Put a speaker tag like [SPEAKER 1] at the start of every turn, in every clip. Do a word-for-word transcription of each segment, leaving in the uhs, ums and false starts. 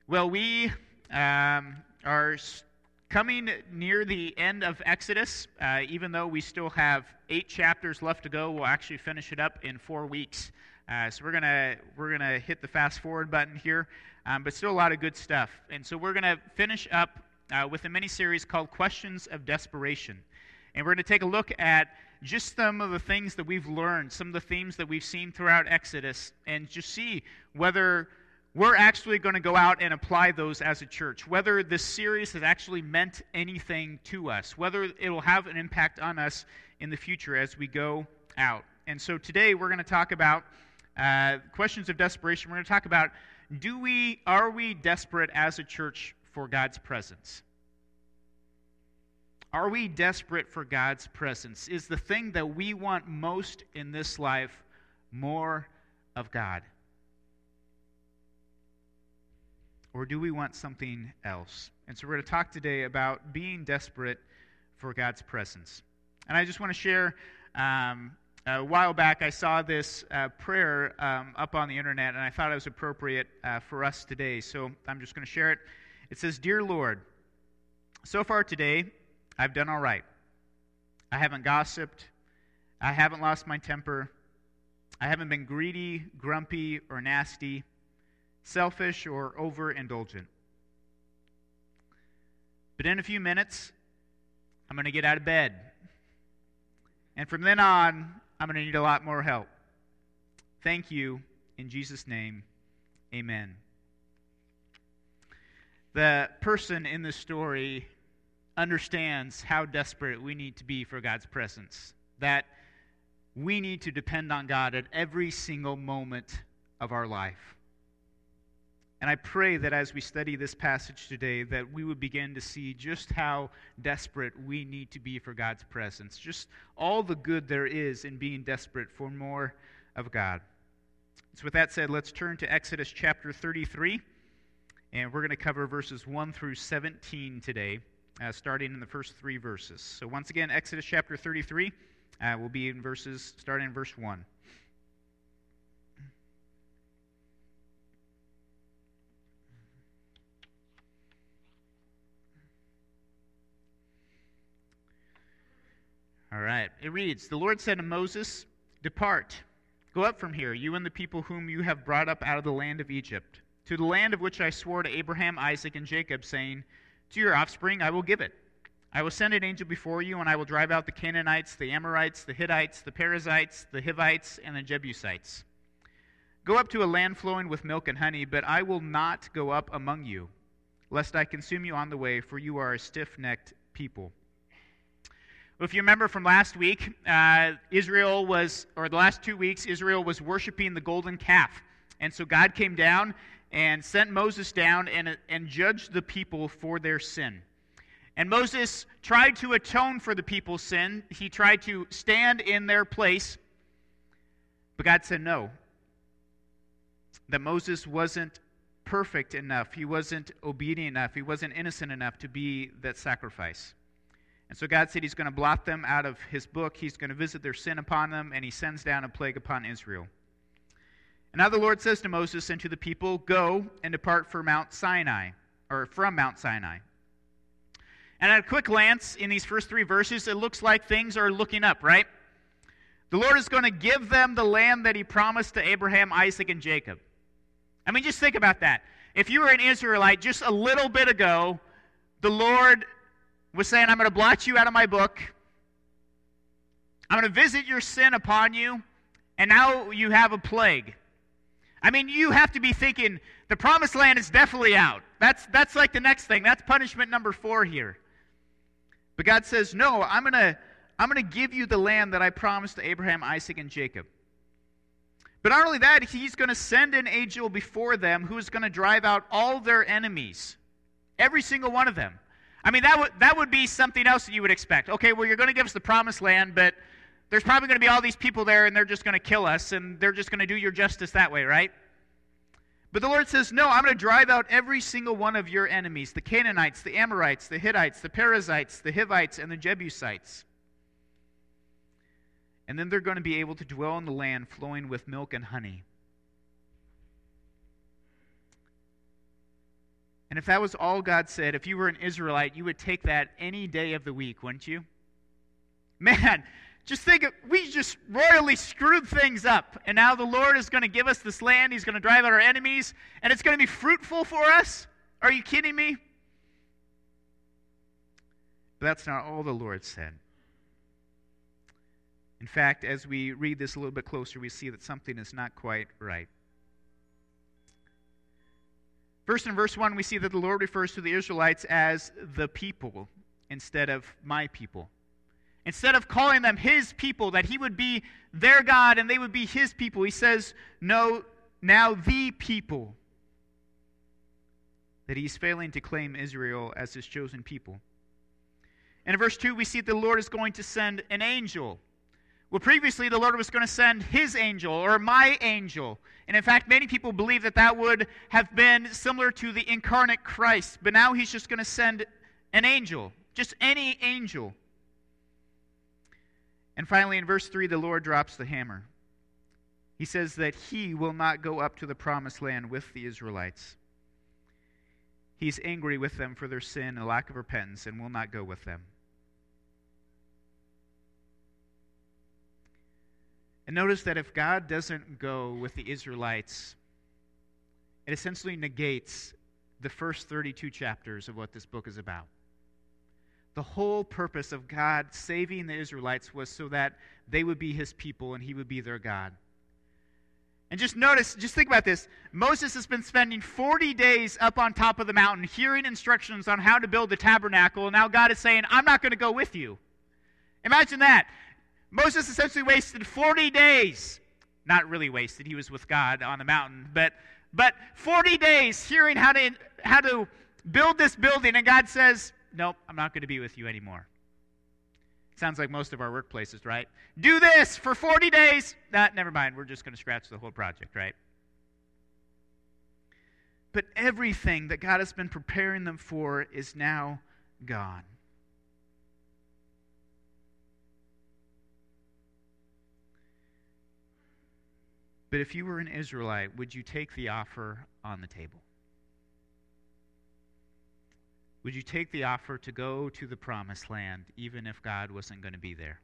[SPEAKER 1] Well, we um, are s- coming near the end of Exodus. Uh, even though we still have eight chapters left to go, we'll actually finish it up in four weeks. Uh, so we're gonna we're gonna hit the fast forward button here, um, but still a lot of good stuff. And so we're gonna finish up uh, with a mini series called Questions of Desperation, and we're gonna take a look at just some of the things that we've learned, some of the themes that we've seen throughout Exodus, and just see whether we're actually going to go out and apply those as a church, whether this series has actually meant anything to us, whether it will have an impact on us in the future as we go out. And so today we're going to talk about uh, questions of desperation. We're going to talk about, do we, are we desperate as a church for God's presence? Are we desperate for God's presence? Is the thing that we want most in this life more of God? Or do we want something else? And so we're going to talk today about being desperate for God's presence. And I just want to share, um, a while back I saw this uh, prayer um, up on the internet, and I thought it was appropriate uh, for us today. So I'm just going to share it. It says, "Dear Lord, so far today, I've done all right. I haven't gossiped. I haven't lost my temper. I haven't been greedy, grumpy, or nasty, selfish, or overindulgent. But in a few minutes, I'm going to get out of bed. And from then on, I'm going to need a lot more help. Thank you. In Jesus' name, amen." The person in this story understands how desperate we need to be for God's presence, that we need to depend on God at every single moment of our life. And I pray that as we study this passage today, that we would begin to see just how desperate we need to be for God's presence, just all the good there is in being desperate for more of God. So with that said, let's turn to Exodus chapter thirty-three, and we're going to cover verses one through seventeen today, uh, starting in the first three verses. So once again, Exodus chapter thirty-three, uh, will be in verses, starting in verse one. All right, it reads, "The Lord said to Moses, 'Depart, go up from here, you and the people whom you have brought up out of the land of Egypt, to the land of which I swore to Abraham, Isaac, and Jacob, saying, to your offspring I will give it. I will send an angel before you, and I will drive out the Canaanites, the Amorites, the Hittites, the Perizzites, the Hivites, and the Jebusites. Go up to a land flowing with milk and honey, but I will not go up among you, lest I consume you on the way, for you are a stiff-necked people.'" Well, if you remember from last week, uh, Israel was, or the last two weeks, Israel was worshiping the golden calf. And so God came down and sent Moses down and, and judged the people for their sin. And Moses tried to atone for the people's sin. He tried to stand in their place. But God said no. That Moses wasn't perfect enough. He wasn't obedient enough. He wasn't innocent enough to be that sacrifice. And so God said he's going to blot them out of his book. He's going to visit their sin upon them, and he sends down a plague upon Israel. And now the Lord says to Moses and to the people, "Go and depart for Mount Sinai," or from Mount Sinai. And at a quick glance in these first three verses, it looks like things are looking up, right? The Lord is going to give them the land that he promised to Abraham, Isaac, and Jacob. I mean, just think about that. If you were an Israelite just a little bit ago, the Lord was saying, "I'm going to blot you out of my book. I'm going to visit your sin upon you, and now you have a plague." I mean, you have to be thinking, the promised land is definitely out. That's, that's like the next thing. That's punishment number four here. But God says, no, I'm going to I'm going to give you the land that I promised to Abraham, Isaac, and Jacob. But not only that, he's going to send an angel before them who is going to drive out all their enemies, every single one of them. I mean, that would that would be something else that you would expect. Okay, well, you're going to give us the promised land, but there's probably going to be all these people there, and they're just going to kill us, and they're just going to do your justice that way, right? But the Lord says, no, I'm going to drive out every single one of your enemies, the Canaanites, the Amorites, the Hittites, the Perizzites, the Hivites, and the Jebusites. And then they're going to be able to dwell in the land flowing with milk and honey. And if that was all God said, if you were an Israelite, you would take that any day of the week, wouldn't you? Man, just think, of, we just royally screwed things up. And now the Lord is going to give us this land. He's going to drive out our enemies. And it's going to be fruitful for us? Are you kidding me? But that's not all the Lord said. In fact, as we read this a little bit closer, we see that something is not quite right. First, in verse one, we see that the Lord refers to the Israelites as the people instead of my people. Instead of calling them his people, that he would be their God and they would be his people, he says, no, now the people. That he's failing to claim Israel as his chosen people. And in verse two, we see that the Lord is going to send an angel. Well, previously, the Lord was going to send his angel, or my angel. And in fact, many people believe that that would have been similar to the incarnate Christ. But now he's just going to send an angel, just any angel. And finally, in verse three, the Lord drops the hammer. He says that he will not go up to the promised land with the Israelites. He's angry with them for their sin and lack of repentance and will not go with them. And notice that if God doesn't go with the Israelites, it essentially negates the first thirty-two chapters of what this book is about. The whole purpose of God saving the Israelites was so that they would be his people and he would be their God. And just notice, just think about this. Moses has been spending forty days up on top of the mountain hearing instructions on how to build the tabernacle, and now God is saying, I'm not going to go with you. Imagine that. Moses essentially wasted forty days. Not really wasted. He was with God on the mountain. But but forty days hearing how to how to build this building. And God says, nope, I'm not going to be with you anymore. Sounds like most of our workplaces, right? Do this for forty days. Nah, never mind. We're just going to scratch the whole project, right? But everything that God has been preparing them for is now gone. But if you were an Israelite, would you take the offer on the table? Would you take the offer to go to the promised land, even if God wasn't going to be there?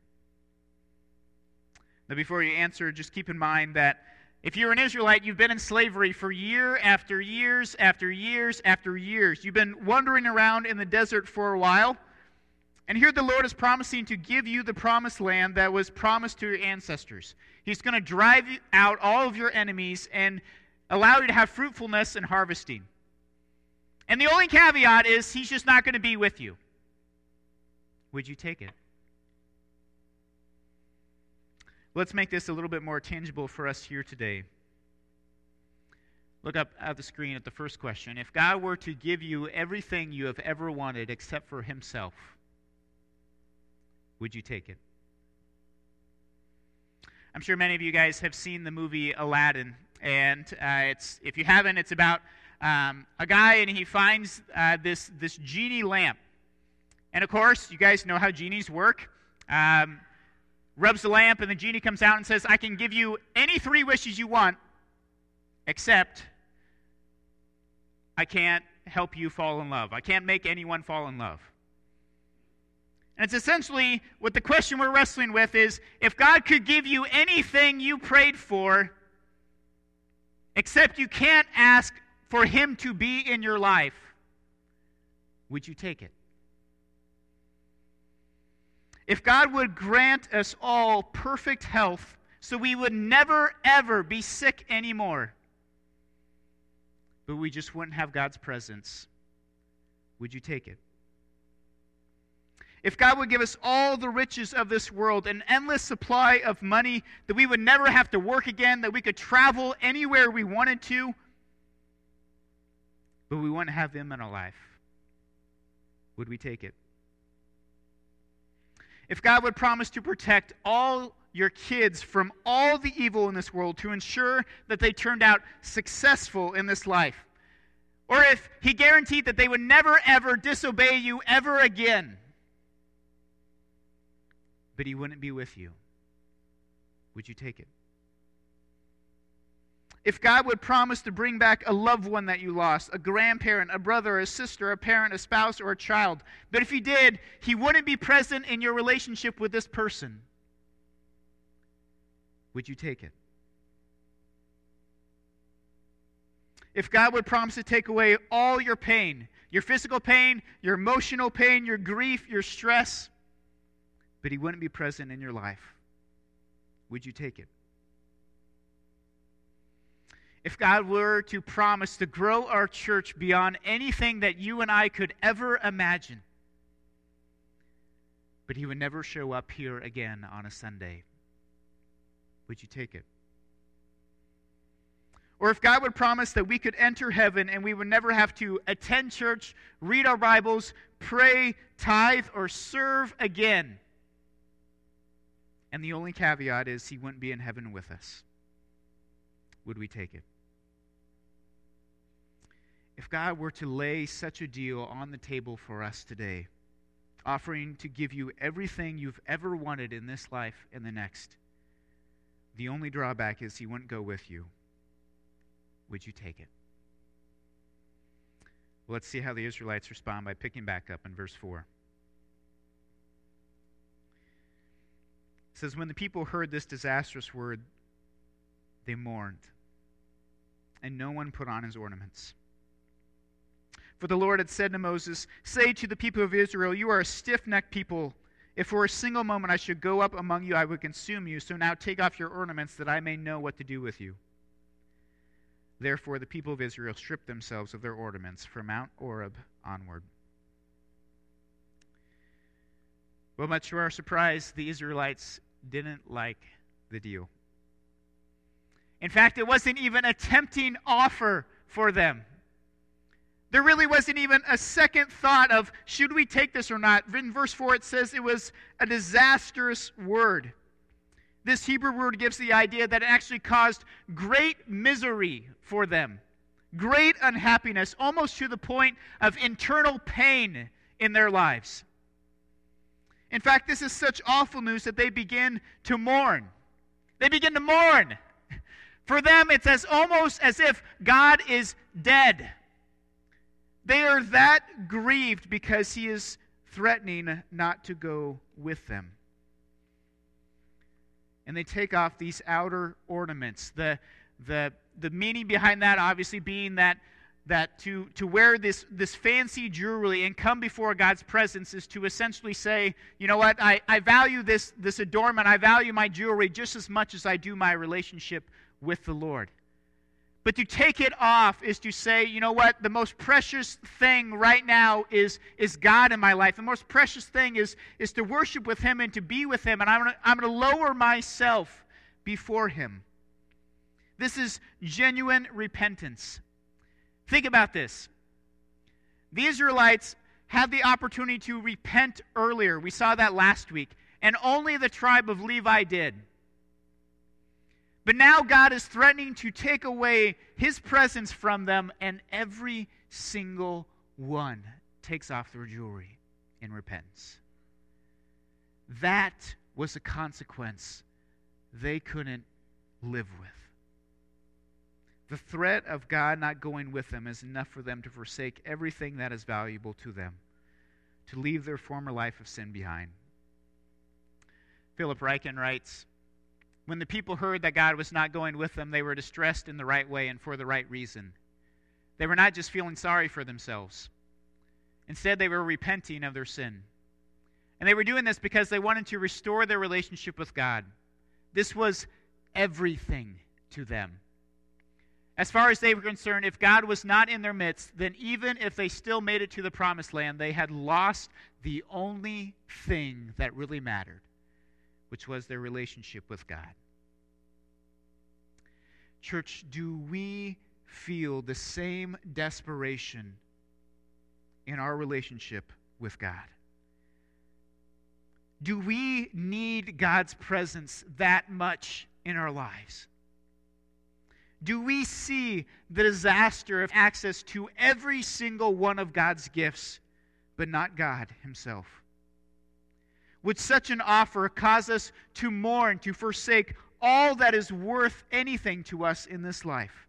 [SPEAKER 1] Now, before you answer, just keep in mind that if you're an Israelite, you've been in slavery for year after years after years after years. You've been wandering around in the desert for a while. And here the Lord is promising to give you the promised land that was promised to your ancestors. He's going to drive out all of your enemies and allow you to have fruitfulness and harvesting. And the only caveat is he's just not going to be with you. Would you take it? Let's make this a little bit more tangible for us here today. Look up at the screen at the first question. If God were to give you everything you have ever wanted except for himself, would you take it? I'm sure many of you guys have seen the movie Aladdin, and uh, it's if you haven't, it's about um, a guy and he finds uh, this this genie lamp, and of course, you guys know how genies work. Um, rubs the lamp, and the genie comes out and says, "I can give you any three wishes you want, except I can't help you fall in love. I can't make anyone fall in love." And it's essentially what the question we're wrestling with is, if God could give you anything you prayed for, except you can't ask for him to be in your life, would you take it? If God would grant us all perfect health so we would never, ever be sick anymore, but we just wouldn't have God's presence, would you take it? If God would give us all the riches of this world, an endless supply of money, that we would never have to work again, that we could travel anywhere we wanted to, but we wouldn't have him in our life, would we take it? If God would promise to protect all your kids from all the evil in this world, to ensure that they turned out successful in this life, or if he guaranteed that they would never ever disobey you ever again, but he wouldn't be with you, would you take it? If God would promise to bring back a loved one that you lost, a grandparent, a brother, a sister, a parent, a spouse, or a child, but if he did, he wouldn't be present in your relationship with this person, would you take it? If God would promise to take away all your pain, your physical pain, your emotional pain, your grief, your stress, but he wouldn't be present in your life, would you take it? If God were to promise to grow our church beyond anything that you and I could ever imagine, but he would never show up here again on a Sunday, would you take it? Or if God would promise that we could enter heaven and we would never have to attend church, read our Bibles, pray, tithe, or serve again, and the only caveat is he wouldn't be in heaven with us, would we take it? If God were to lay such a deal on the table for us today, offering to give you everything you've ever wanted in this life and the next, the only drawback is he wouldn't go with you, would you take it? Well, let's see how the Israelites respond by picking back up in verse four. It says, when the people heard this disastrous word, they mourned, and no one put on his ornaments. For the Lord had said to Moses, say to the people of Israel, you are a stiff-necked people. If for a single moment I should go up among you, I would consume you. So now take off your ornaments, that I may know what to do with you. Therefore the people of Israel stripped themselves of their ornaments from Mount Horeb onward. Well, much to our surprise, the Israelites didn't like the deal. In fact, it wasn't even a tempting offer for them. There really wasn't even a second thought of, should we take this or not? In verse four, it says it was a disastrous word. This Hebrew word gives the idea that it actually caused great misery for them, great unhappiness, almost to the point of internal pain in their lives. In fact, this is such awful news that they begin to mourn. They begin to mourn. For them, it's as almost as if God is dead. They are that grieved because he is threatening not to go with them. And they take off these outer ornaments. The, the, the meaning behind that obviously being that, that to, to wear this, this fancy jewelry and come before God's presence is to essentially say, you know what, I, I value this, this adornment, I value my jewelry just as much as I do my relationship with the Lord. But to take it off is to say, you know what, the most precious thing right now is, is God in my life. The most precious thing is, is to worship with him and to be with him. And I'm going I'm to lower myself before him. This is genuine repentance. Think about this. The Israelites had the opportunity to repent earlier. We saw that last week. And only the tribe of Levi did. But now God is threatening to take away his presence from them, and every single one takes off their jewelry in repentance. That was a consequence they couldn't live with. The threat of God not going with them is enough for them to forsake everything that is valuable to them, to leave their former life of sin behind. Philip Ryken writes, when the people heard that God was not going with them, they were distressed in the right way and for the right reason. They were not just feeling sorry for themselves. Instead, they were repenting of their sin. And they were doing this because they wanted to restore their relationship with God. This was everything to them. As far as they were concerned, if God was not in their midst, then even if they still made it to the promised land, they had lost the only thing that really mattered, which was their relationship with God. Church, do we feel the same desperation in our relationship with God? Do we need God's presence that much in our lives? Do we see the disaster of access to every single one of God's gifts, but not God himself? Would such an offer cause us to mourn, to forsake all that is worth anything to us in this life.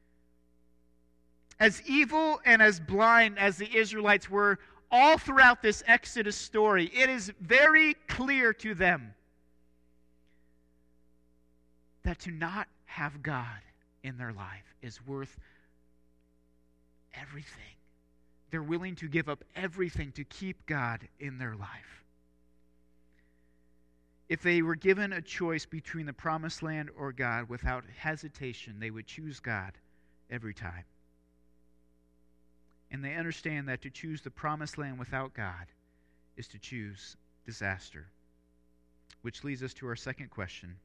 [SPEAKER 1] As evil and as blind as the Israelites were all throughout this Exodus story, it is very clear to them that to not have God in their life is worth everything. They're willing to give up everything to keep God in their life. If they were given a choice between the promised land or God, without hesitation, they would choose God every time. And they understand that to choose the promised land without God is to choose disaster. Which leads us to our second question.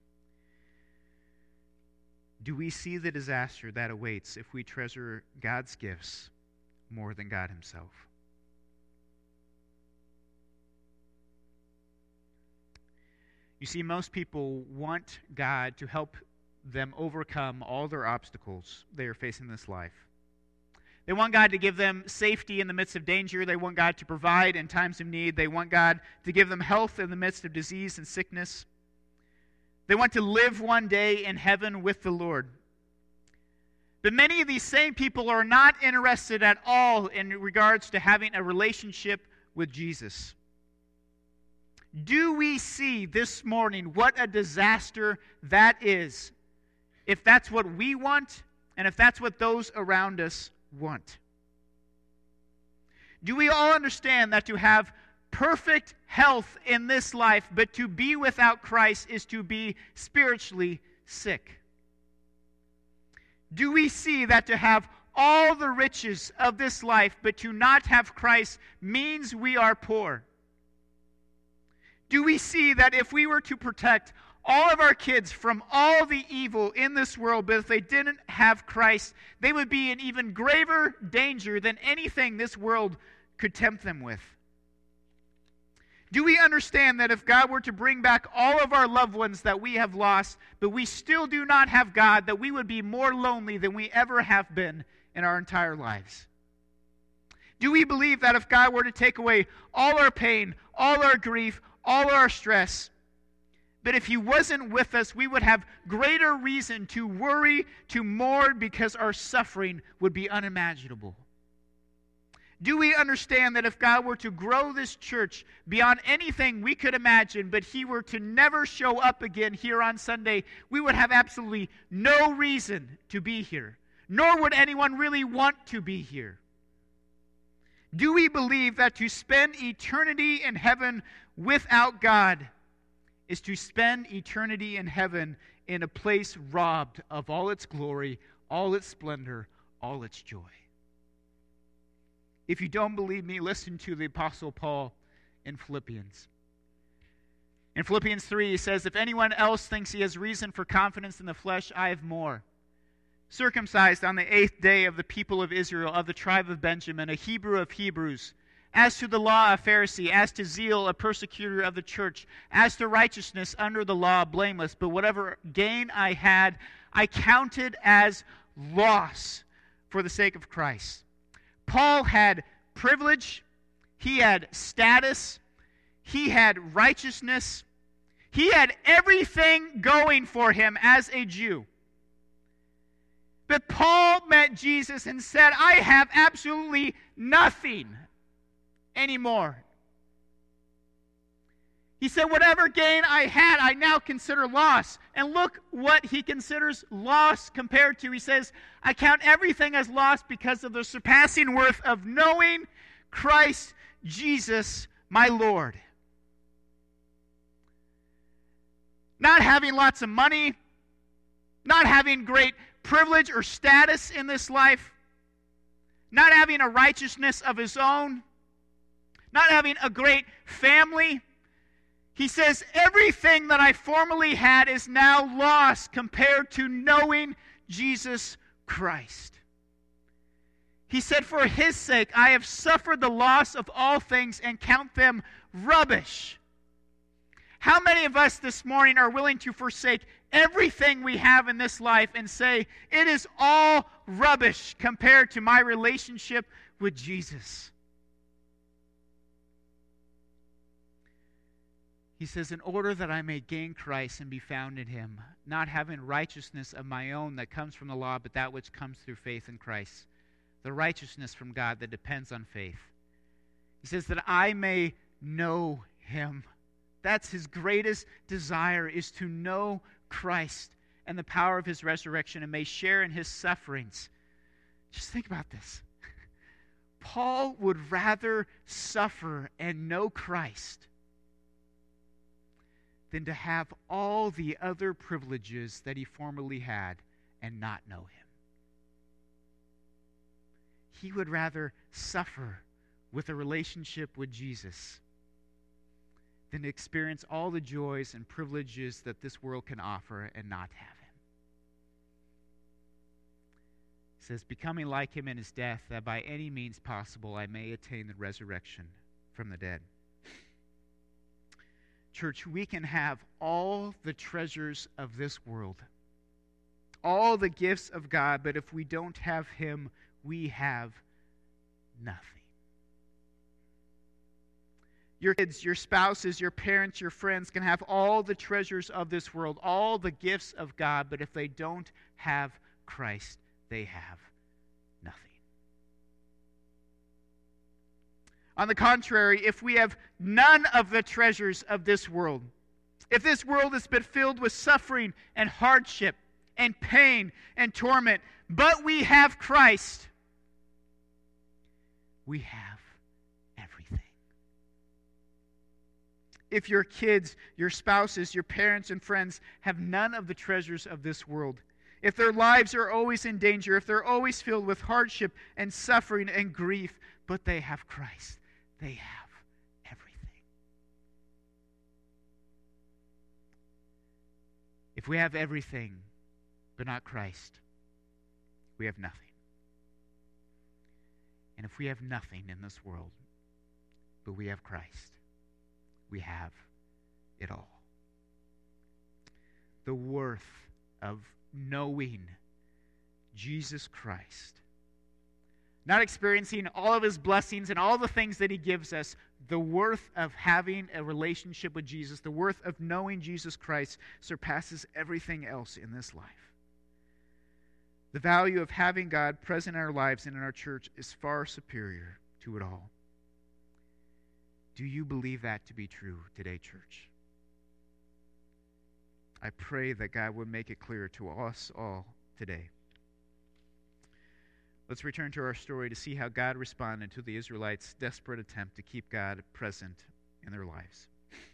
[SPEAKER 1] Do we see the disaster that awaits if we treasure God's gifts more than God himself? You see, most people want God to help them overcome all their obstacles they are facing in this life. They want God to give them safety in the midst of danger. They want God to provide in times of need. They want God to give them health in the midst of disease and sickness. They want to live one day in heaven with the Lord. But many of these same people are not interested at all in regards to having a relationship with Jesus. Do we see this morning what a disaster that is, if that's what we want and if that's what those around us want? Do we all understand that to have perfect health in this life, but to be without Christ is to be spiritually sick? Do we see that to have all the riches of this life, but to not have Christ means we are poor? Do we see that if we were to protect all of our kids from all the evil in this world, but if they didn't have Christ, they would be in even graver danger than anything this world could tempt them with? Do we understand that if God were to bring back all of our loved ones that we have lost, but we still do not have God, that we would be more lonely than we ever have been in our entire lives? Do we believe that if God were to take away all our pain, all our grief, all our stress, but if he wasn't with us, we would have greater reason to worry, to mourn, because our suffering would be unimaginable? Do we understand that if God were to grow this church beyond anything we could imagine, but he were to never show up again here on Sunday, we would have absolutely no reason to be here, nor would anyone really want to be here? Do we believe that to spend eternity in heaven without God is to spend eternity in heaven in a place robbed of all its glory, all its splendor, all its joy? If you don't believe me, listen to the Apostle Paul in Philippians. In Philippians three, he says, "If anyone else thinks he has reason for confidence in the flesh, I have more. Circumcised on the eighth day of the people of Israel, of the tribe of Benjamin, a Hebrew of Hebrews. As to the law, a Pharisee. As to zeal, a persecutor of the church. As to righteousness, under the law, blameless. But whatever gain I had, I counted as loss for the sake of Christ." Paul had privilege. He had status. He had righteousness. He had everything going for him as a Jew. But Paul met Jesus and said, "I have absolutely nothing anymore." He said, "Whatever gain I had, I now consider loss." And look what he considers loss compared to. He says, "I count everything as loss because of the surpassing worth of knowing Christ Jesus, my Lord." Not having lots of money, not having great privilege or status in this life, not having a righteousness of his own, not having a great family. He says, everything that I formerly had is now lost compared to knowing Jesus Christ. He said, "For his sake I have suffered the loss of all things and count them rubbish." How many of us this morning are willing to forsake everything we have in this life and say, it is all rubbish compared to my relationship with Jesus? He says, in order that I may gain Christ and be found in him, not having righteousness of my own that comes from the law, but that which comes through faith in Christ, the righteousness from God that depends on faith. He says that I may know him. That's his greatest desire, is to know Christ and the power of his resurrection, and may share in his sufferings. Just think about this. Paul would rather suffer and know Christ than to have all the other privileges that he formerly had and not know him. He would rather suffer with a relationship with Jesus than to experience all the joys and privileges that this world can offer and not have him. He says, becoming like him in his death, that by any means possible I may attain the resurrection from the dead. Church, we can have all the treasures of this world, all the gifts of God, but if we don't have him, we have nothing. Your kids, your spouses, your parents, your friends can have all the treasures of this world, all the gifts of God, but if they don't have Christ, they have nothing. On the contrary, if we have none of the treasures of this world, if this world has been filled with suffering and hardship and pain and torment, but we have Christ, we have everything. If your kids, your spouses, your parents and friends have none of the treasures of this world, if their lives are always in danger, if they're always filled with hardship and suffering and grief, but they have Christ, they have everything. If we have everything, but not Christ, we have nothing. And if we have nothing in this world, but we have Christ, we have it all. The worth of knowing Jesus Christ, not experiencing all of his blessings and all the things that he gives us, the worth of having a relationship with Jesus, the worth of knowing Jesus Christ surpasses everything else in this life. The value of having God present in our lives and in our church is far superior to it all. Do you believe that to be true today, church? I pray that God would make it clear to us all today. Let's return to our story to see how God responded to the Israelites' desperate attempt to keep God present in their lives.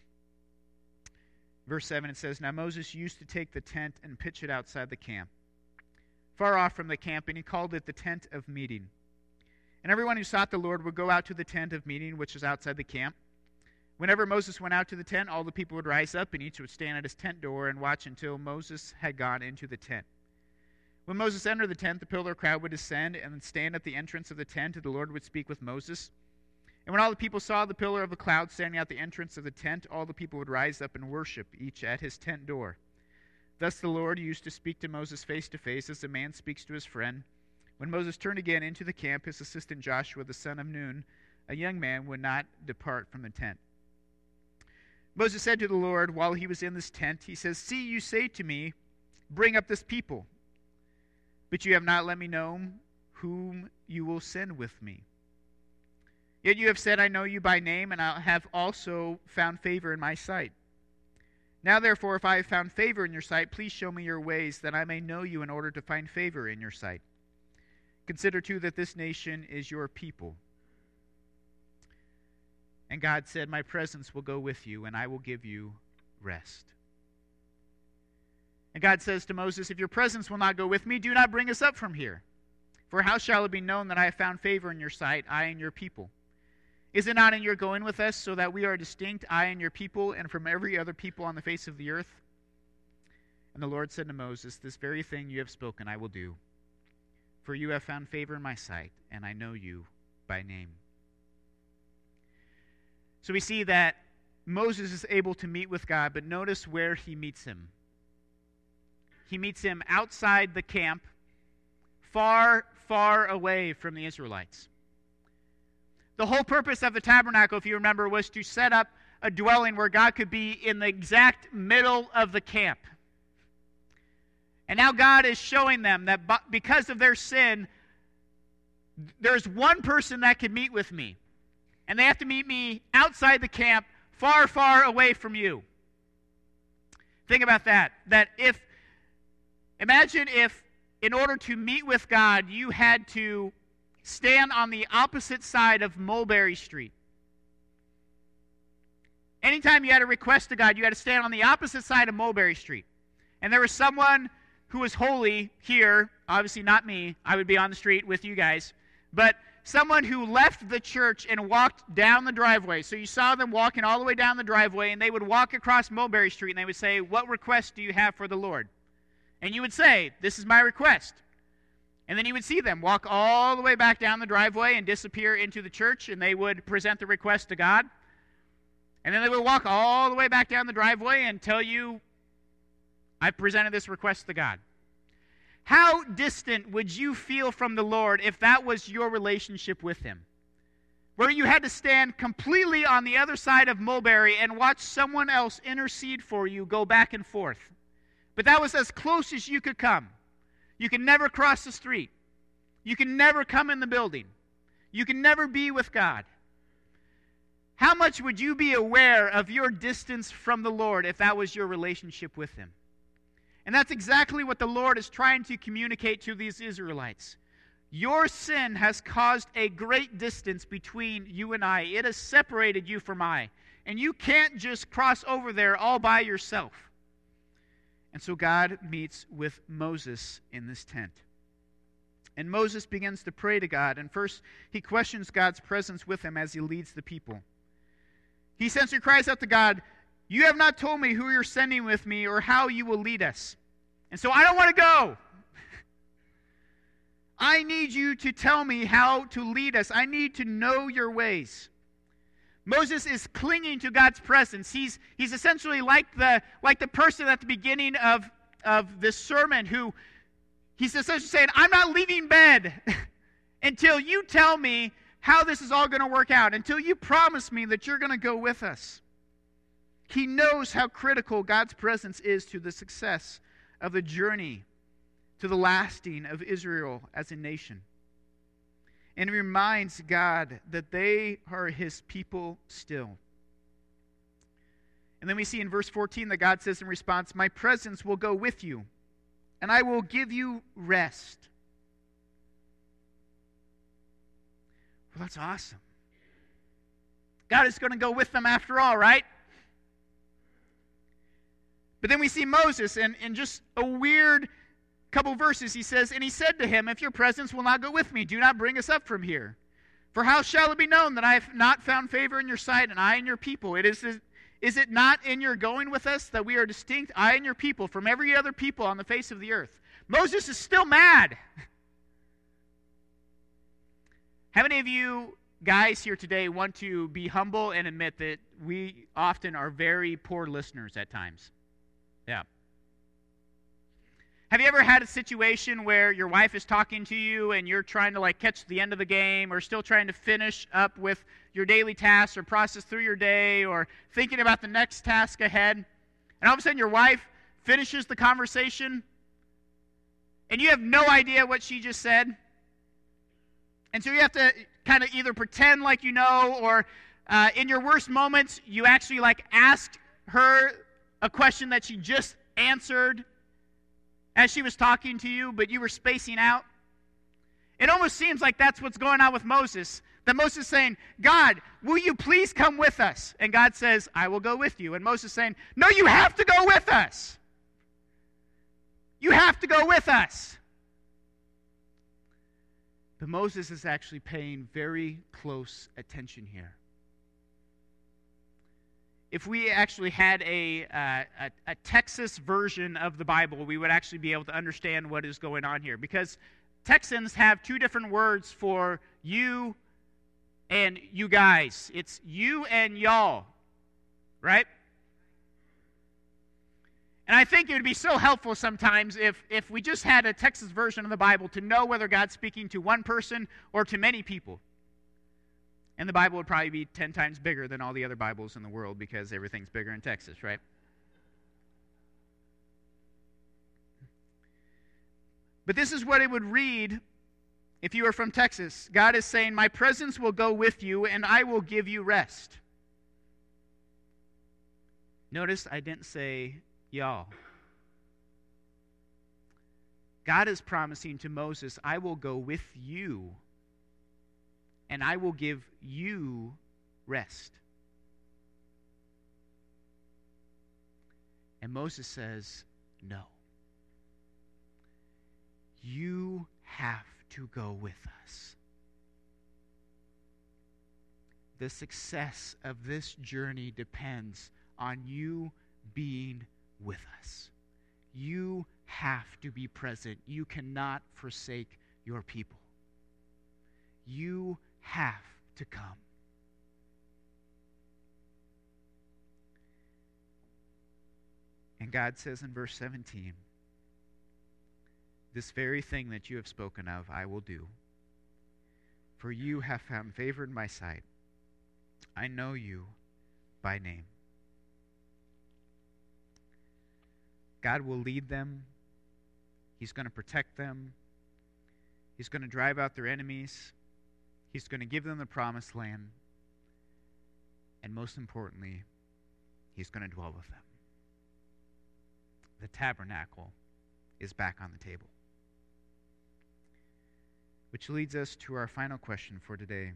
[SPEAKER 1] Verse seven, it says, Now Moses used to take the tent and pitch it outside the camp, far off from the camp, and he called it the tent of meeting. And everyone who sought the Lord would go out to the tent of meeting, which is outside the camp. Whenever Moses went out to the tent, all the people would rise up, and each would stand at his tent door and watch until Moses had gone into the tent. When Moses entered the tent, the pillar crowd would descend and stand at the entrance of the tent, and the Lord would speak with Moses. And when all the people saw the pillar of the cloud standing at the entrance of the tent, all the people would rise up and worship, each at his tent door. Thus the Lord used to speak to Moses face to face, as a man speaks to his friend. When Moses turned again into the camp, his assistant Joshua, the son of Nun, a young man, would not depart from the tent. Moses said to the Lord while he was in this tent, he says, See, you say to me, bring up this people, but you have not let me know whom you will send with me. Yet you have said, I know you by name, and I have also found favor in my sight. Now therefore, if I have found favor in your sight, please show me your ways, that I may know you in order to find favor in your sight. Consider too that this nation is your people. And God said, My presence will go with you, and I will give you rest. And God says to Moses, If your presence will not go with me, do not bring us up from here. For how shall it be known that I have found favor in your sight, I and your people? Is it not in your going with us, so that we are distinct, I and your people, and from every other people on the face of the earth? And the Lord said to Moses, This very thing you have spoken I will do. For you have found favor in my sight, and I know you by name. So we see that Moses is able to meet with God, but notice where he meets him. He meets him outside the camp, far, far away from the Israelites. The whole purpose of the tabernacle, if you remember, was to set up a dwelling where God could be in the exact middle of the camp. And now God is showing them that because of their sin, there's one person that can meet with me. And they have to meet me outside the camp, far, far away from you. Think about that. That if, imagine if in order to meet with God, you had to stand on the opposite side of Mulberry Street. Anytime you had a request to God, you had to stand on the opposite side of Mulberry Street. And there was someone who was holy here, obviously not me, I would be on the street with you guys, but someone who left the church and walked down the driveway. So you saw them walking all the way down the driveway, and they would walk across Mulberry Street, and they would say, "What request do you have for the Lord?" And you would say, "This is my request." And then you would see them walk all the way back down the driveway and disappear into the church, and they would present the request to God. And then they would walk all the way back down the driveway and tell you, "I presented this request to God." How distant would you feel from the Lord if that was your relationship with Him? Where you had to stand completely on the other side of Mulberry and watch someone else intercede for you, go back and forth. But that was as close as you could come. You can never cross the street. You can never come in the building. You can never be with God. How much would you be aware of your distance from the Lord if that was your relationship with Him? And that's exactly what the Lord is trying to communicate to these Israelites. Your sin has caused a great distance between you and I. It has separated you from I. And you can't just cross over there all by yourself. And so God meets with Moses in this tent. And Moses begins to pray to God. And first, he questions God's presence with him as he leads the people. He essentially cries out to God, "You have not told me who you're sending with me or how you will lead us. And so I don't want to go. I need you to tell me how to lead us. I need to know your ways." Moses is clinging to God's presence. He's, he's essentially like the, like the person at the beginning of, of this sermon who, he's essentially saying, "I'm not leaving bed until you tell me how this is all going to work out, until you promise me that you're going to go with us." He knows how critical God's presence is to the success of the journey to the lasting of Israel as a nation. And he reminds God that they are His people still. And then we see in verse fourteen that God says in response, "My presence will go with you, and I will give you rest." Well, that's awesome. God is going to go with them after all, right? But then we see Moses, and in just a weird couple verses, he says, "And he said to him, 'If your presence will not go with me, do not bring us up from here. For how shall it be known that I have not found favor in your sight, and I and your people? It is, is it not in your going with us that we are distinct, I and your people, from every other people on the face of the earth?'" Moses is still mad. How many of you guys here today want to be humble and admit that we often are very poor listeners at times? Yeah. Have you ever had a situation where your wife is talking to you and you're trying to like catch the end of the game, or still trying to finish up with your daily tasks or process through your day, or thinking about the next task ahead, and all of a sudden your wife finishes the conversation and you have no idea what she just said? And so you have to kind of either pretend like you know, or uh, in your worst moments, you actually like asked her a question that she just answered as she was talking to you, but you were spacing out. It almost seems like that's what's going on with Moses. That Moses is saying, "God, will you please come with us?" And God says, "I will go with you." And Moses is saying, "No, you have to go with us. You have to go with us." But Moses is actually paying very close attention here. If we actually had a, uh, a, a Texas version of the Bible, we would actually be able to understand what is going on here. Because Texans have two different words for you and you guys. It's you and y'all, right? And I think it would be so helpful sometimes if, if we just had a Texas version of the Bible to know whether God's speaking to one person or to many people. And the Bible would probably be ten times bigger than all the other Bibles in the world because everything's bigger in Texas, right? But this is what it would read if you were from Texas. God is saying, my presence will go with you and I will give you rest. Notice I didn't say y'all. God is promising to Moses, I will go with you and I will give you rest. And Moses says, no. You have to go with us. The success of this journey depends on you being with us. You have to be present. You cannot forsake your people. You have to come. And God says in verse seventeen, this very thing that you have spoken of, I will do. For you have found favor in my sight. I know you by name. God will lead them. He's going to protect them. He's going to drive out their enemies. He's going to give them the promised land. And most importantly, He's going to dwell with them. The tabernacle is back on the table. Which leads us to our final question for today.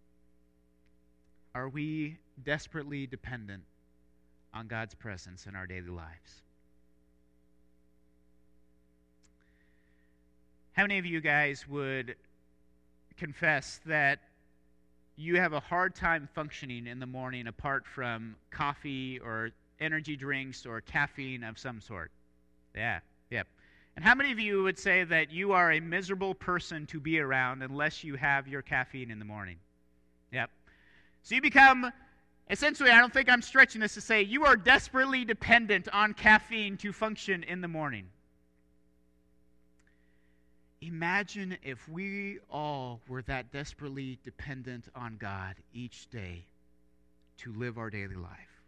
[SPEAKER 1] Are we desperately dependent on God's presence in our daily lives? How many of you guys would confess that you have a hard time functioning in the morning apart from coffee or energy drinks or caffeine of some sort? Yeah, yep. And how many of you would say that you are a miserable person to be around unless you have your caffeine in the morning? Yep. So you become, essentially, I don't think I'm stretching this to say, you are desperately dependent on caffeine to function in the morning. Imagine if we all were that desperately dependent on God each day to live our daily life.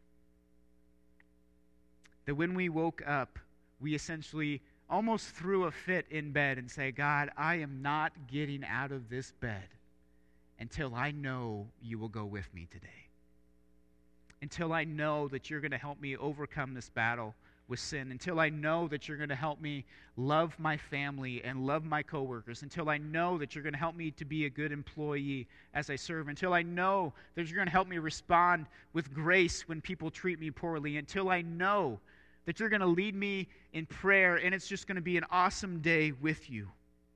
[SPEAKER 1] That when we woke up, we essentially almost threw a fit in bed and say, God, I am not getting out of this bed until I know you will go with me today. Until I know that you're going to help me overcome this battle with sin. Until I know that you're going to help me love my family and love my coworkers. Until I know that you're going to help me to be a good employee as I serve. Until I know that you're going to help me respond with grace when people treat me poorly. Until I know that you're going to lead me in prayer, and it's just going to be an awesome day with you.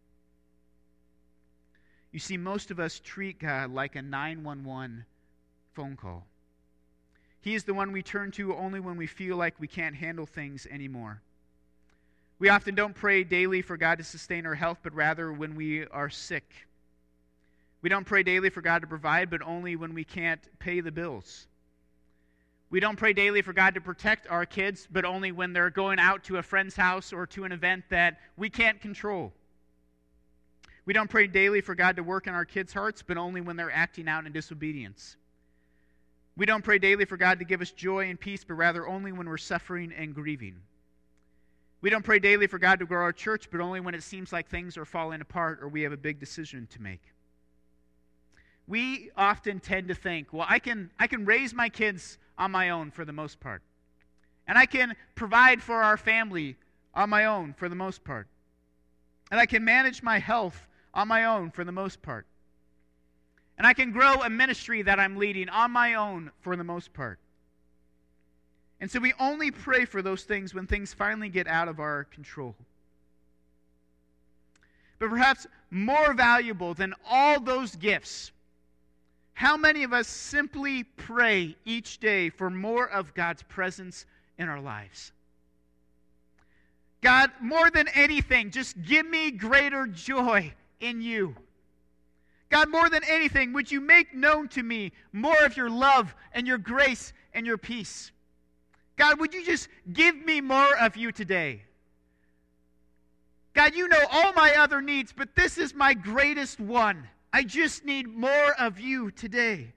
[SPEAKER 1] You see, most of us treat God like a nine one one phone call. He is the one we turn to only when we feel like we can't handle things anymore. We often don't pray daily for God to sustain our health, but rather when we are sick. We don't pray daily for God to provide, but only when we can't pay the bills. We don't pray daily for God to protect our kids, but only when they're going out to a friend's house or to an event that we can't control. We don't pray daily for God to work in our kids' hearts, but only when they're acting out in disobedience. We don't pray daily for God to give us joy and peace, but rather only when we're suffering and grieving. We don't pray daily for God to grow our church, but only when it seems like things are falling apart or we have a big decision to make. We often tend to think, well, I can, I can raise my kids on my own for the most part. And I can provide for our family on my own for the most part. And I can manage my health on my own for the most part. And I can grow a ministry that I'm leading on my own for the most part. And so we only pray for those things when things finally get out of our control. But perhaps more valuable than all those gifts, how many of us simply pray each day for more of God's presence in our lives? God, more than anything, just give me greater joy in you. God, more than anything, would you make known to me more of your love and your grace and your peace? God, would you just give me more of you today? God, you know all my other needs, but this is my greatest one. I I just need more of you today.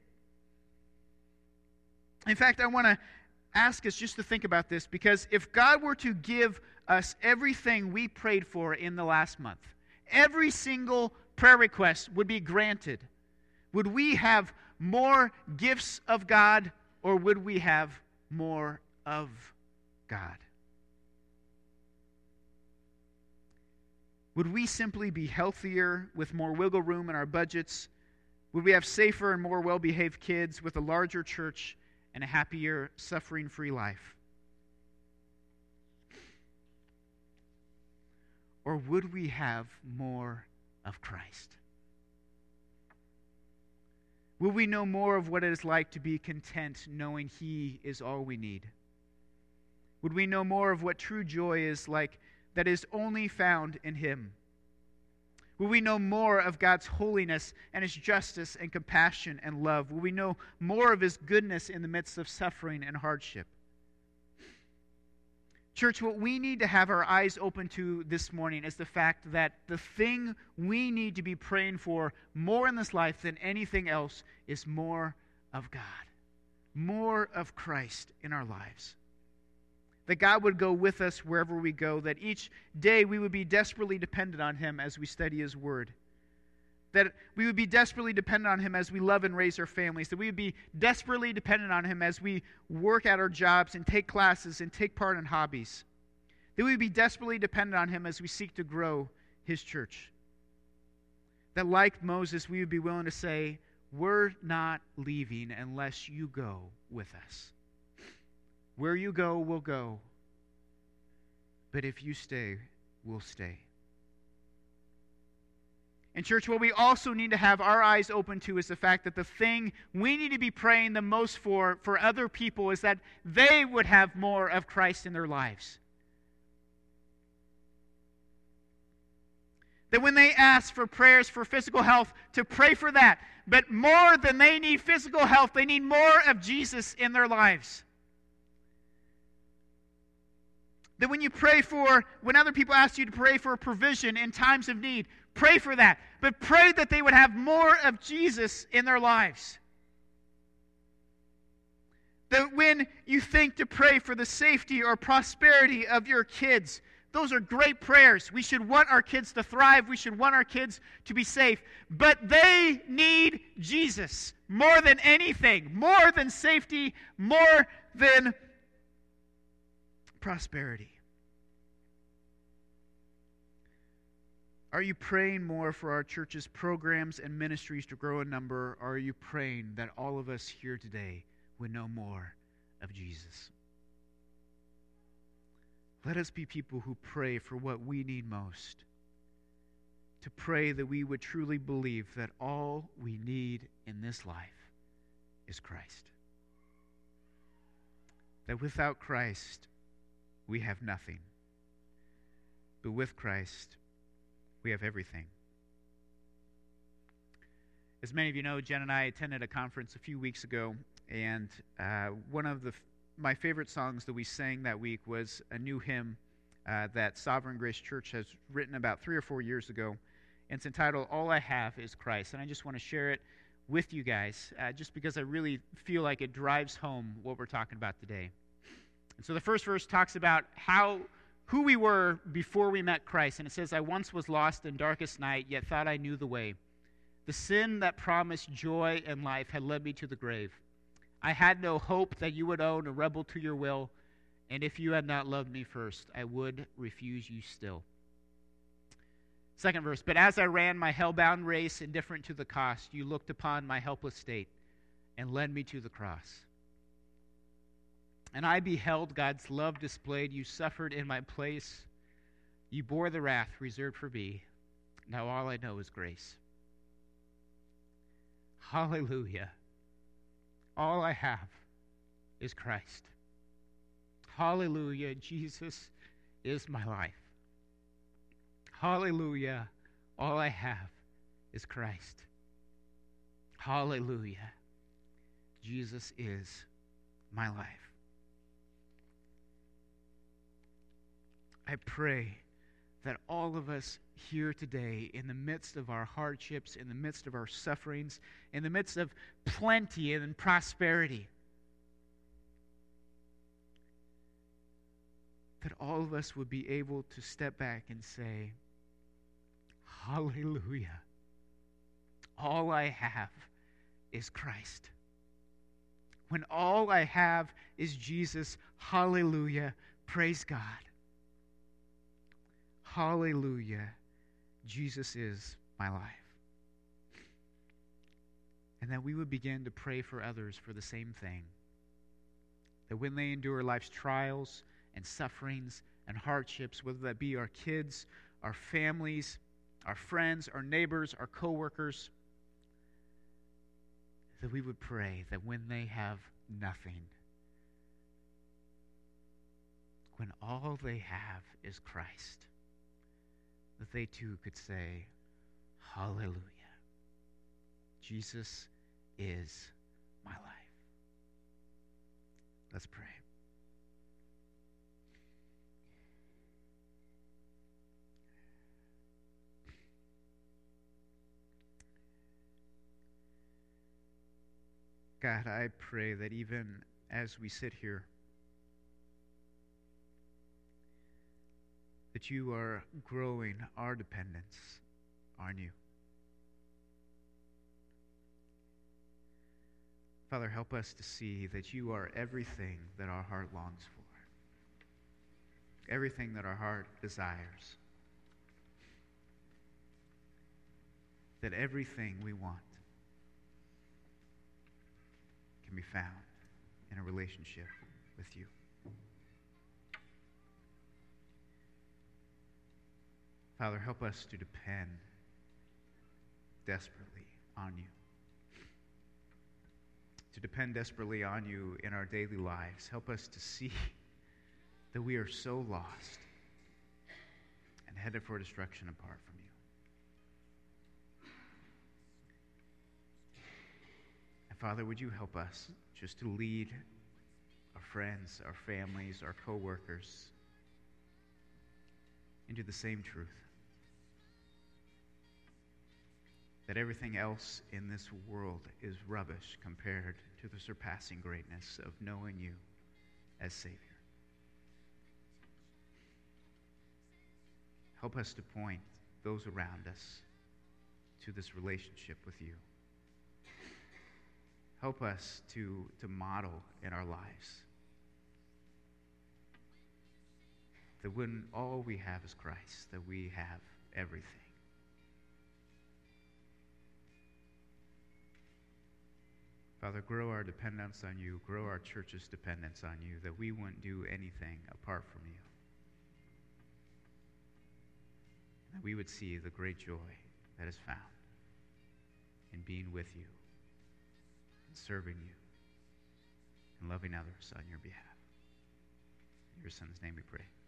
[SPEAKER 1] In fact, I want to ask us just to think about this, because if God were to give us everything we prayed for in the last month, every single prayer request would be granted, would we have more gifts of God, or would we have more of God? Would we simply be healthier with more wiggle room in our budgets? Would we have safer and more well-behaved kids with a larger church and a happier, suffering-free life? Or would we have more of Christ? Will we know more of what it is like to be content knowing He is all we need? Would we know more of what true joy is like that is only found in Him? Will we know more of God's holiness and His justice and compassion and love? Will we know more of His goodness in the midst of suffering and hardship? Church, what we need to have our eyes open to this morning is the fact that the thing we need to be praying for more in this life than anything else is more of God, more of Christ in our lives. That God would go with us wherever we go, that each day we would be desperately dependent on Him as we study His Word. That we would be desperately dependent on Him as we love and raise our families. That we would be desperately dependent on Him as we work at our jobs and take classes and take part in hobbies. That we would be desperately dependent on Him as we seek to grow His church. That like Moses, we would be willing to say, we're not leaving unless you go with us. Where you go, we'll go. But if you stay, we'll stay. And church, what we also need to have our eyes open to is the fact that the thing we need to be praying the most for, for other people, is that they would have more of Christ in their lives. That when they ask for prayers for physical health, to pray for that. But more than they need physical health, they need more of Jesus in their lives. That when you pray for, when other people ask you to pray for provision in times of need, pray for that. But pray that they would have more of Jesus in their lives. That when you think to pray for the safety or prosperity of your kids, those are great prayers. We should want our kids to thrive. We should want our kids to be safe. But they need Jesus more than anything, more than safety, more than prosperity. Are you praying more for our church's programs and ministries to grow in number, or are you praying that all of us here today would know more of Jesus? Let us be people who pray for what we need most. To pray that we would truly believe that all we need in this life is Christ. That without Christ, we have nothing. But with Christ, we have everything. As many of you know, Jen and I attended a conference a few weeks ago, and uh, one of the my favorite songs that we sang that week was a new hymn uh, that Sovereign Grace Church has written about three or four years ago. And it's entitled, All I Have is Christ. And I just want to share it with you guys, uh, just because I really feel like it drives home what we're talking about today. And so the first verse talks about how who we were before we met Christ. And it says, I once was lost in darkest night, yet thought I knew the way. The sin that promised joy and life had led me to the grave. I had no hope that you would own a rebel to your will, and if you had not loved me first, I would refuse you still. Second verse, but as I ran my hell-bound race, indifferent to the cost, you looked upon my helpless state and led me to the cross. And I beheld God's love displayed. You suffered in my place. You bore the wrath reserved for me. Now all I know is grace. Hallelujah. All I have is Christ. Hallelujah. Jesus is my life. Hallelujah. All I have is Christ. Hallelujah. Jesus is my life. I pray that all of us here today, in the midst of our hardships, in the midst of our sufferings, in the midst of plenty and prosperity, that all of us would be able to step back and say, hallelujah. All I have is Christ. When all I have is Jesus, hallelujah, praise God. Hallelujah, Jesus is my life. And that we would begin to pray for others for the same thing. That when they endure life's trials and sufferings and hardships, whether that be our kids, our families, our friends, our neighbors, our coworkers, that we would pray that when they have nothing, when all they have is Christ, that they too could say, hallelujah, Jesus is my life. Let's pray. God, I pray that even as we sit here, that you are growing our dependence on you. Father, help us to see that you are everything that our heart longs for, everything that our heart desires, that everything we want can be found in a relationship with you. Father, help us to depend desperately on you. To depend desperately on you in our daily lives. Help us to see that we are so lost and headed for destruction apart from you. And Father, would you help us just to lead our friends, our families, our co-workers into the same truth. That everything else in this world is rubbish compared to the surpassing greatness of knowing you as Savior. Help us to point those around us to this relationship with you. Help us to, to model in our lives that when all we have is Christ, that we have everything. Father, grow our dependence on you, grow our church's dependence on you, that we wouldn't do anything apart from you. That we would see the great joy that is found in being with you, in serving you, and loving others on your behalf. In your Son's name we pray.